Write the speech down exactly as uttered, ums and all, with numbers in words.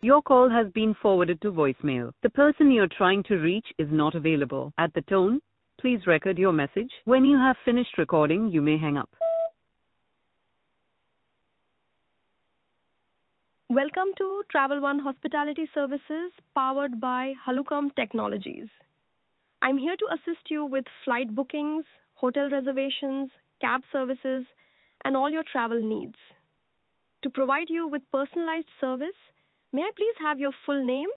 Your call has been forwarded to voicemail. The person you're trying to reach is not available. At the tone, please record your message. When you have finished recording, you may hang up. Welcome to Travel One Hospitality Services powered by Halukam Technologies. I'm here to assist you with flight bookings, hotel reservations, cab services, and all your travel needs. To provide you with personalized service, may I please have your full name?